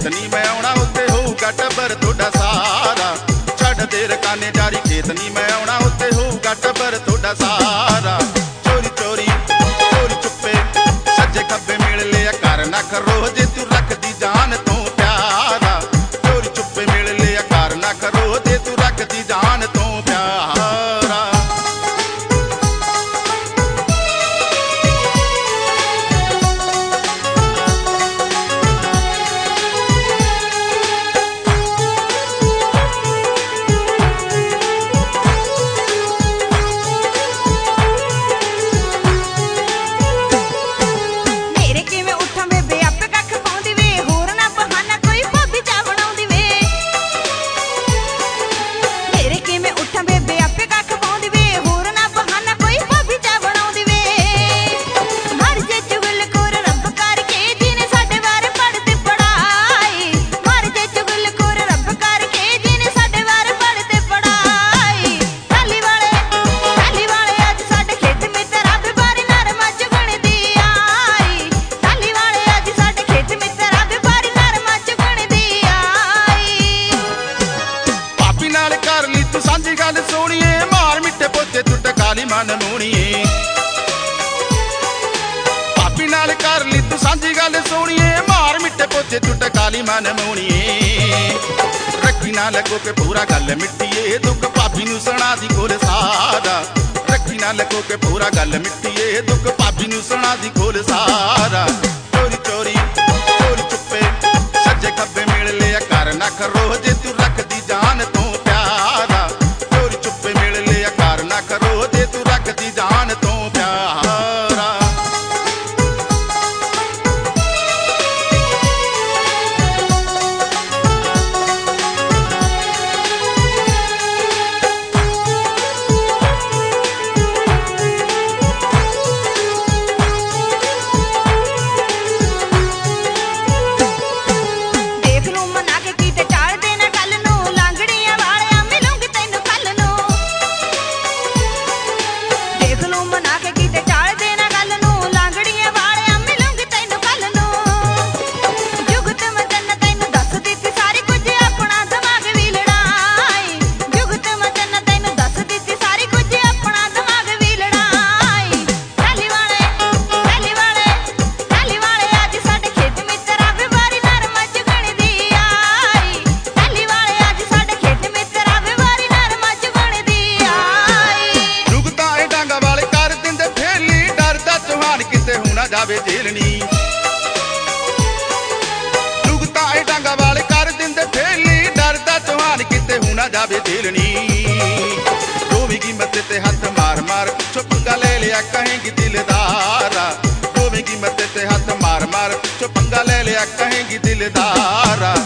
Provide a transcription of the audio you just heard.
खेत नहीं मैं आउणा उत्ते होऊगा टब्बर तुहाडा सारा। छड्ड दे रकाने जारी खेत नहीं मैं आउणा उत्ते होऊगा टब्बर तुहाडा सारा। चोरी चोरी चोरी चुप्पे सज्जे खब्बे मिल लिया कर ना करो जे तू रखदी जान तू प्यारा। चोरी चुप्पे मिल लिया कर ना करो जे तू रखदी जान तू प्यारा। सांझी गल सोनिए मार मिठे पोते तू टकाली मन मूणीए। भाभी नाल कर ली तू सांझी गल सोनिए मार मिठे पोते तू टकाली मन मूणीए। रखी ना लगो के पूरा गल मिट्टीए दुख भाभी नू सुना दी कोल सारा। रखी ना लगो के पूरा गल मिट्टीए दुख भाभी नू सुना दी कोल सारा। चोरी चोरी चोरी चुप्पे सज्जे खब्बे मिल लिया कर ना करो जे तू रखदी जान तू प्यारा। चोरी चुप्पे मिल लिया कर ना करो जे तू रखदी जान तू प्यारा। जावे झेलनी जुगता ए डांगा वाले कर दिंदे फेली डरदा चौहान किते हुना जावे झेलनी। रोवेगी मत्थे ते हथ मार मार पिछो पंगा ले लिया कहेंगी दिलदारा। रोवेगी मत्थे ते हथ मार मार पिछो पंगा ले लिया कहेंगी दिलदारा।